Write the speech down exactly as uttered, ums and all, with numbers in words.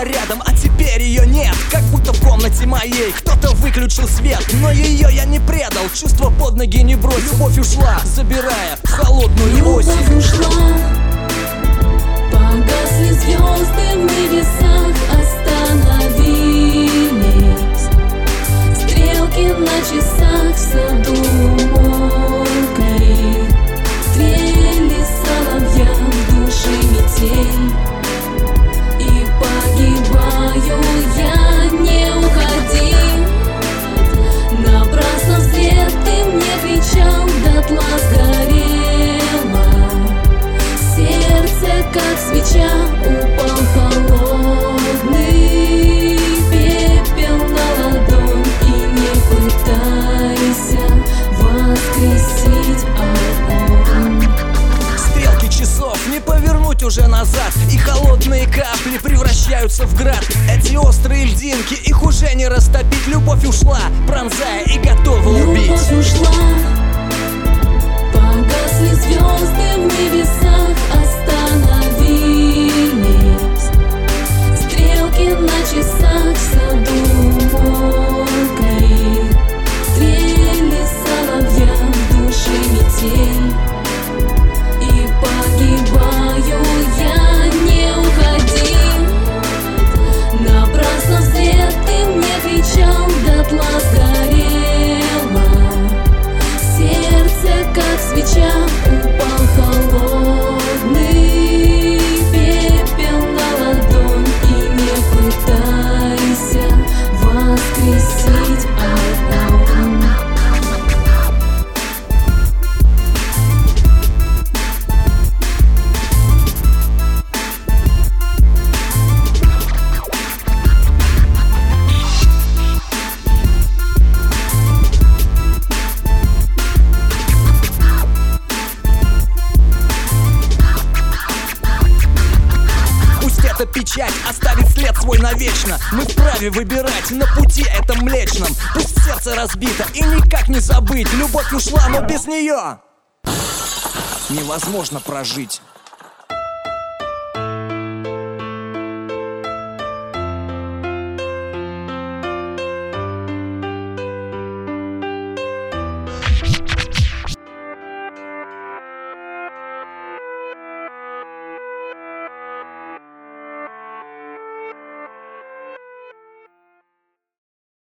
была рядом, а теперь ее нет. Как будто в комнате моей кто-то выключил свет. Но ее я не предал, чувства под ноги не бросил. Любовь ушла, забирая в холодную осень. Любовь ушла, погасли звезды в небесах, остановились стрелки на часах, в саду умолкли трели соловья, в душе метель. И погибаю я, не уходи, напрасно вслед ты мне кричал, дотла сгорела, сердце как свеча, упал холодный пепел на ладонь. И не пытайся воскресить огонь. Стрелки часов не повернуть уже назад, и холодные капли превращаются в град. Эти острые льдинки, их уже не растопить. Любовь ушла, пронзая и готова убить. Любовь ушла, погасли звезды в небесах, остановились стрелки на часах, в саду умолкли трели соловья, в душе метель. И погибаю я, не уходи, напрасно вслед ты мне кричал, дотла сгорела, сердце как свеча, упал холодный пепел на ладонь. И не пытайся воскресить огонь. Эта печать оставит след свой навечно. Мы вправе выбирать на пути этом млечном. Пусть сердце разбито и никак не забыть. Любовь ушла, но без нее невозможно прожить.